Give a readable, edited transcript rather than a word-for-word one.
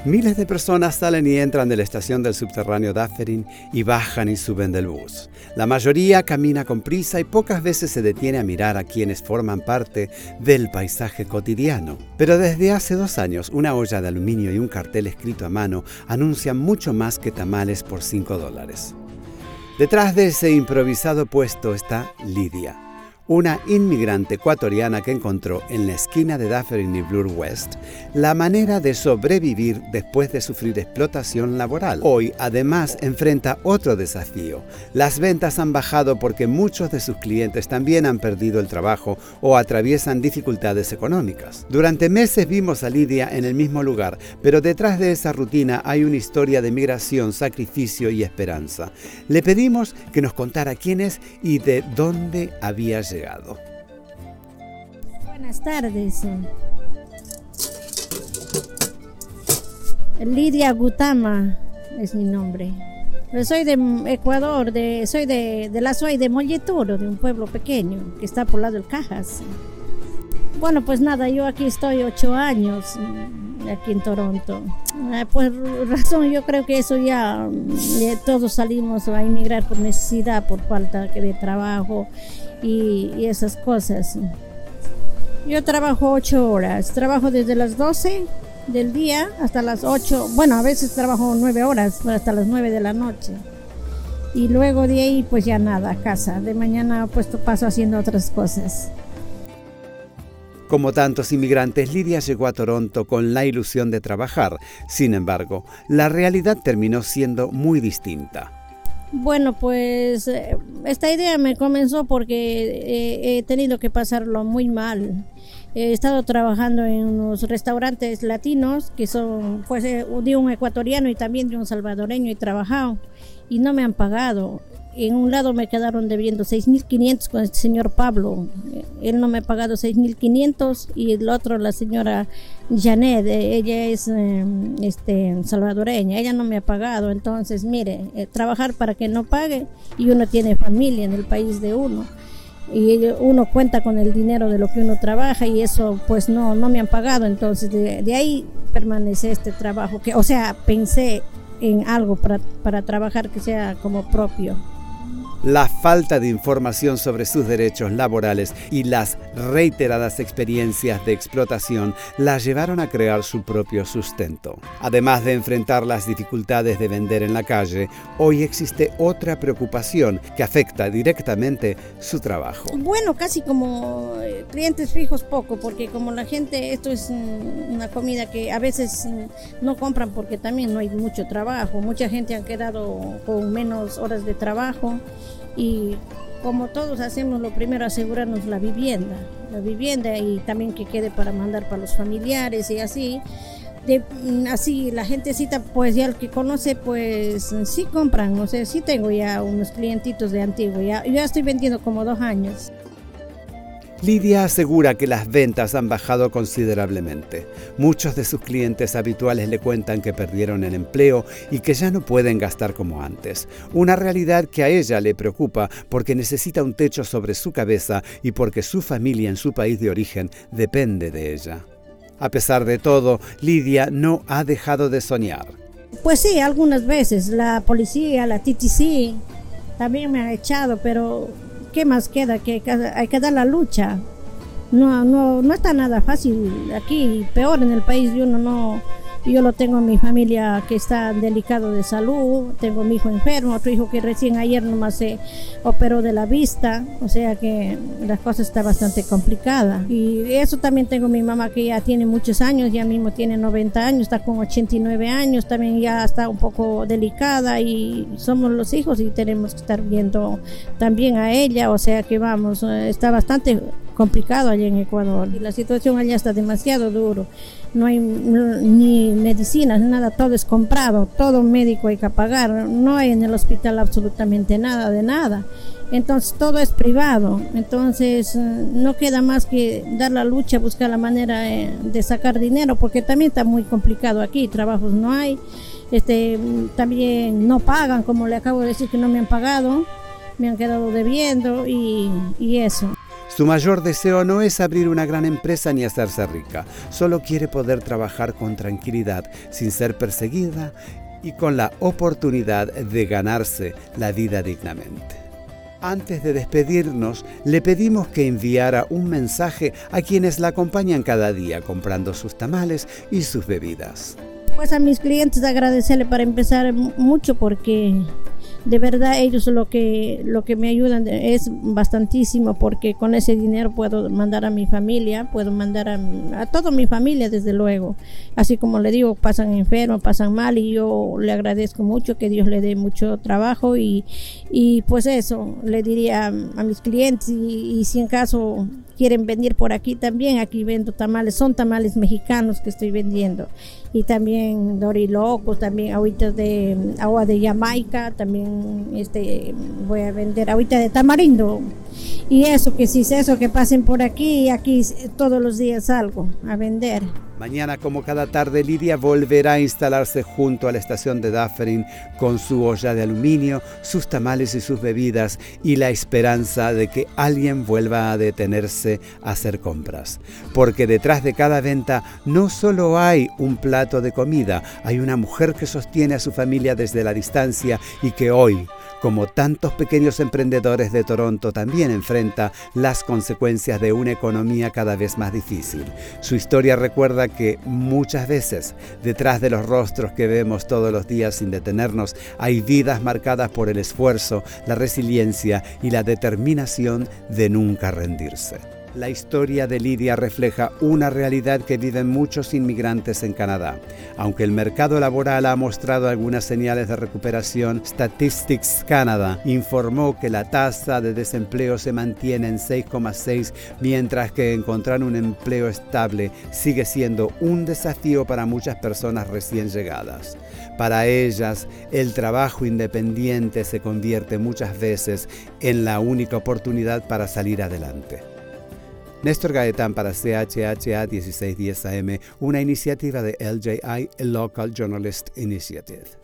Miles de personas salen y entran de la estación del subterráneo Dufferin y bajan y suben del bus. La mayoría camina con prisa y pocas veces se detiene a mirar a quienes forman parte del paisaje cotidiano. Pero desde hace 2 años, una olla de aluminio y un cartel escrito a mano anuncian mucho más que tamales por $5. Detrás de ese improvisado puesto está Lidia, una inmigrante ecuatoriana que encontró en la esquina de Dufferin y Bloor West la manera de sobrevivir después de sufrir explotación laboral. Hoy, además, enfrenta otro desafío. Las ventas han bajado porque muchos de sus clientes también han perdido el trabajo o atraviesan dificultades económicas. Durante meses vimos a Lidia en el mismo lugar, pero detrás de esa rutina hay una historia de migración, sacrificio y esperanza. Le pedimos que nos contara quién es y de dónde había llegado. Buenas tardes. Lidia Gutama es mi nombre. Yo soy de Ecuador, soy de la Suay de Molleturo, de un pueblo pequeño que está por el lado del Cajas. Bueno, pues nada, yo aquí estoy 8 años, aquí en Toronto. Por razón, yo creo que eso ya todos salimos a emigrar por necesidad, por falta de trabajo y esas cosas. Yo trabajo 8 horas, trabajo desde las 12 del día hasta las 8, bueno, a veces trabajo 9 horas, hasta las 9 de la noche. Y luego de ahí pues ya nada, a casa. De mañana pues paso haciendo otras cosas. Como tantos inmigrantes, Lidia llegó a Toronto con la ilusión de trabajar. Sin embargo, la realidad terminó siendo muy distinta. Bueno, pues esta idea me comenzó porque he tenido que pasarlo muy mal. He estado trabajando en unos restaurantes latinos que son pues de un ecuatoriano y también de un salvadoreño, he trabajado y no me han pagado. En un lado me quedaron debiendo 6.500 con el señor Pablo. Él no me ha pagado 6.500 y el otro, la señora Janet, ella es salvadoreña, ella no me ha pagado. Entonces, mire, trabajar para que no pague y uno tiene familia en el país de uno. Y uno cuenta con el dinero de lo que uno trabaja y eso pues no me han pagado. Entonces, de ahí permanece este trabajo, que, o sea, pensé en algo para trabajar que sea como propio. La falta de información sobre sus derechos laborales y las reiteradas experiencias de explotación la llevaron a crear su propio sustento. Además de enfrentar las dificultades de vender en la calle, hoy existe otra preocupación que afecta directamente su trabajo. Bueno, casi como clientes fijos poco, porque como la gente, esto es una comida que a veces no compran porque también no hay mucho trabajo. Mucha gente ha quedado con menos horas de trabajo. Y como todos hacemos, lo primero asegurarnos la vivienda y también que quede para mandar para los familiares y así. Así la gentecita pues ya el que conoce pues sí compran, o sea, sí tengo ya unos clientitos de antiguo, yo ya estoy vendiendo como 2 años. Lidia asegura que las ventas han bajado considerablemente. Muchos de sus clientes habituales le cuentan que perdieron el empleo y que ya no pueden gastar como antes. Una realidad que a ella le preocupa porque necesita un techo sobre su cabeza y porque su familia en su país de origen depende de ella. A pesar de todo, Lidia no ha dejado de soñar. Pues sí, algunas veces la policía, la TTC también me ha echado, pero ¿qué más queda? Que hay que dar la lucha. No está nada fácil aquí, peor en el país de uno no. Yo lo tengo en mi familia que está delicado de salud, tengo mi hijo enfermo, otro hijo que recién ayer nomás se operó de la vista, o sea que la cosa está bastante complicada. Y eso también tengo mi mamá que ya tiene muchos años, ya mismo tiene 90 años, está con 89 años, también ya está un poco delicada y somos los hijos y tenemos que estar viendo también a ella, o sea que vamos, está bastante complicado allá en Ecuador y la situación allá está demasiado duro. No hay ni medicinas, nada, todo es comprado, todo médico hay que pagar, no hay en el hospital absolutamente nada de nada. Entonces todo es privado, entonces no queda más que dar la lucha, buscar la manera de sacar dinero, porque también está muy complicado aquí, trabajos no hay, también no pagan, como le acabo de decir que no me han pagado, me han quedado debiendo y eso. Su mayor deseo no es abrir una gran empresa ni hacerse rica, solo quiere poder trabajar con tranquilidad, sin ser perseguida y con la oportunidad de ganarse la vida dignamente. Antes de despedirnos, le pedimos que enviara un mensaje a quienes la acompañan cada día comprando sus tamales y sus bebidas. Pues a mis clientes agradecerle para empezar mucho porque de verdad ellos lo que me ayudan es bastantísimo, porque con ese dinero puedo mandar a mi familia, puedo mandar a toda mi familia desde luego. Así como le digo, pasan enfermos, pasan mal y yo le agradezco mucho, que Dios le dé mucho trabajo y pues eso, le diría a mis clientes y si en caso quieren venir por aquí también, aquí vendo tamales, son tamales mexicanos que estoy vendiendo y también dorilocos, también agüitas de agua de Jamaica, también voy a vender agüita de tamarindo y eso, que si es eso, que pasen por aquí todos los días salgo a vender. Mañana, como cada tarde, Lidia volverá a instalarse junto a la estación de Dufferin con su olla de aluminio, sus tamales y sus bebidas y la esperanza de que alguien vuelva a detenerse a hacer compras. Porque detrás de cada venta no solo hay un plato de comida, hay una mujer que sostiene a su familia desde la distancia y que hoy, como tantos pequeños emprendedores de Toronto, también enfrenta las consecuencias de una economía cada vez más difícil. Su historia recuerda que muchas veces, detrás de los rostros que vemos todos los días sin detenernos, hay vidas marcadas por el esfuerzo, la resiliencia y la determinación de nunca rendirse. La historia de Lidia refleja una realidad que viven muchos inmigrantes en Canadá. Aunque el mercado laboral ha mostrado algunas señales de recuperación, Statistics Canada informó que la tasa de desempleo se mantiene en 6,6, mientras que encontrar un empleo estable sigue siendo un desafío para muchas personas recién llegadas. Para ellas, el trabajo independiente se convierte muchas veces en la única oportunidad para salir adelante. Néstor Gaetán para CHHA 1610 AM, una iniciativa de LJI, Local Journalist Initiative.